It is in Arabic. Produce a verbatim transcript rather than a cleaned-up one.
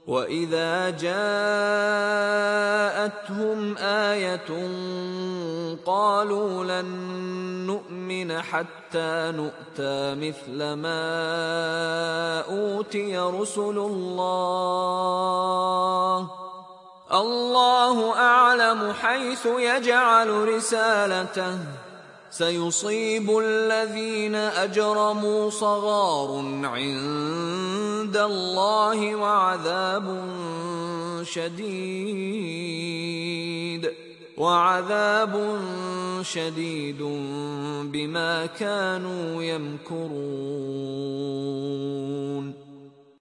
وَإِذَا جَاءَتْهُمْ آيَةٌ قَالُوا لَن نُّؤْمِنَ حَتَّىٰ نُؤْتَىٰ مِثْلَ مَا أُوتِيَ رُسُلُ اللَّهِ ۖ اللَّهُ أَعْلَمُ حَيْثُ يَجْعَلُ رِسَالَتَهُ ۗ سَيُصِيبُ الَّذِينَ أَجْرَمُوا صَغَارٌ عِندَ اللَّهِ وَعَذَابٌ شَدِيدٌ وَعَذَابٌ شَدِيدٌ بِمَا كَانُوا يَمْكُرُونَ.